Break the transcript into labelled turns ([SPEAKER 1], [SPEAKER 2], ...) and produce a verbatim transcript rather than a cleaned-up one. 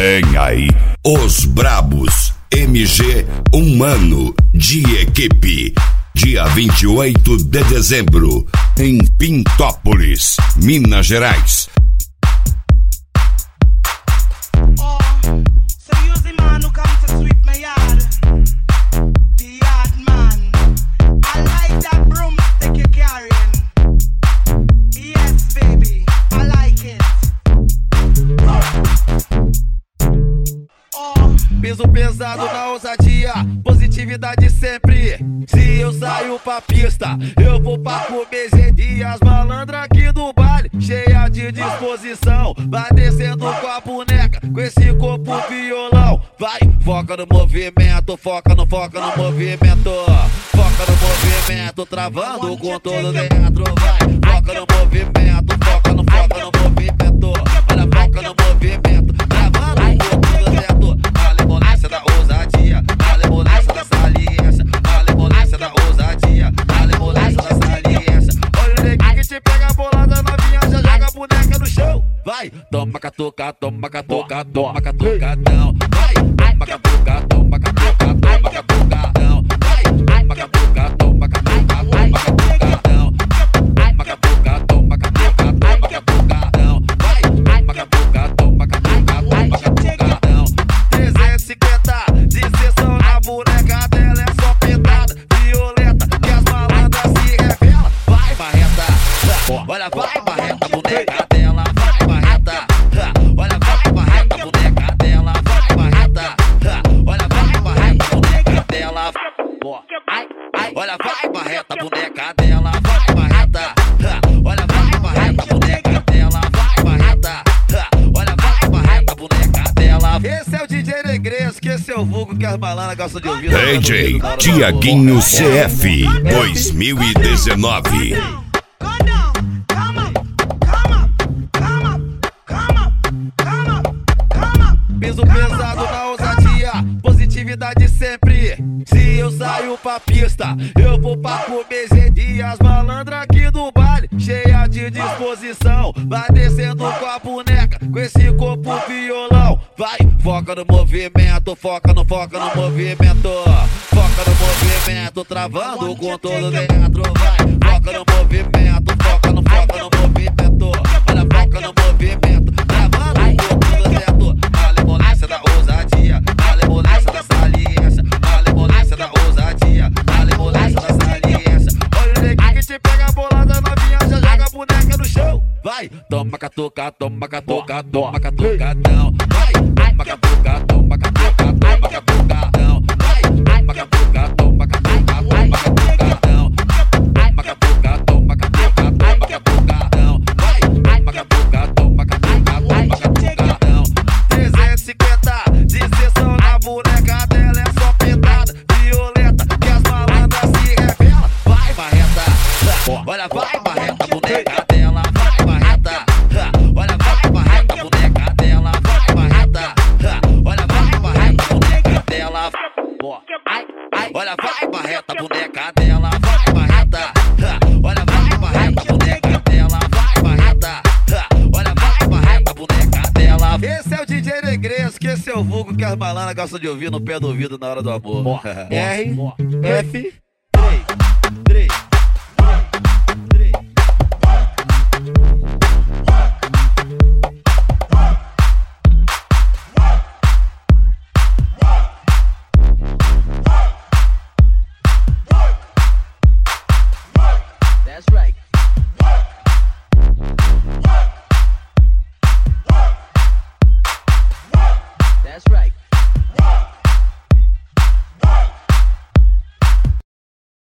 [SPEAKER 1] Vem aí, os brabos, M G Um Ano de Equipe. Dia vinte e oito de dezembro, em Pintópolis, Minas Gerais.
[SPEAKER 2] Piso pesado na ousadia, positividade sempre. Se eu saio pra pista, eu vou pra comer G. As malandras aqui do baile, cheia de disposição. Vai descendo com a boneca, com esse corpo violão. Vai, foca no movimento, foca no, foca no movimento. Foca no movimento, travando com todo dentro. Vai, foca no movimento, foca no, foca no movimento. Olha, foca no movimento, travando com todo dentro. Da ousadia, a lemolência da saliência, a lemolência da ousadia, a lemolência da saliência. Olha o neguinho que te pega a bolada novinha, já joga a boneca no chão. Vai, toma catuca, toma catuca, toma catucadão. Vai, toma catuca, toma catuca, toma catucadão. Vai, toma catuca, toma catuca, toma catucadão. Toma catuca, toma catuca, toma catucadão. Vai, toma catuca, toma catuca, toma catucadão. trezentos e cinquenta de sessão na boneca dela, é só pintada violeta que as malandras se revela. Vai, marreta, olha, vai, marreta, boneca dela, vai, marreta, olha, vai, marreta, boneca dela, vai, marreta, olha, vai, marreta, boneca dela, ai, ai, olha, vai, marreta, boneca dela, vai, marreta, olha, vai, marreta, boneca dela, vai, marreta, olha, vai, marreta, boneca dela. Esse é o D J Negresco, que esse é o vulgo que as malandras gostam de ouvir.
[SPEAKER 1] D J Tiaguinho C F dois mil e dezenove.
[SPEAKER 2] Piso pesado na ousadia, positividade sempre. Se eu saio pra pista, eu vou pra comer G. As malandras aqui do baile, cheia de disposição. Vai descendo com a boneca, com esse corpo violão. Vai, foca no movimento, foca no, foca no movimento. Foca no movimento, travando com todo dentro. Vai, foca no movimento, foca no, foca no movimento. Olha, foca no movimento, travando com todo dentro. A lemolência da ousadia, a lemolência da saliência, a lemolência da ousadia, a lemolência da saliência. Olha o neguinho que te pega a bolada novinha, já joga a boneca no chão. Vai, toma catuca, toma catuca, toma catucadão. Vai, toma catuca, toma catuca, toma catucadão. Vai, toma catuca, toma catuca, toma catucadão. Toma catuca, toma catuca, toma catucadão. Vai, toma catuca, toma catuca, toma catucadão. trezentos e cinquenta de sessão na boneca dela, é só pintada violeta que as malandras se revela. Vai, marreta, olha, vai, marreta, boneca dela, vai, marreta, olha, vai, marreta, boneca dela, vai, marreta, olha, vai, marreta, boneca dela, ai, ai, olha, vai, marreta, boneca dela, vai, marreta, olha, vai, marreta, boneca dela, vai, marreta, olha, vai, marreta, boneca dela. Esse é o D J Negresco, que esse é o vulgo que as malandras gostam de ouvir no pé do ouvido na hora do amor. R, F, três, três.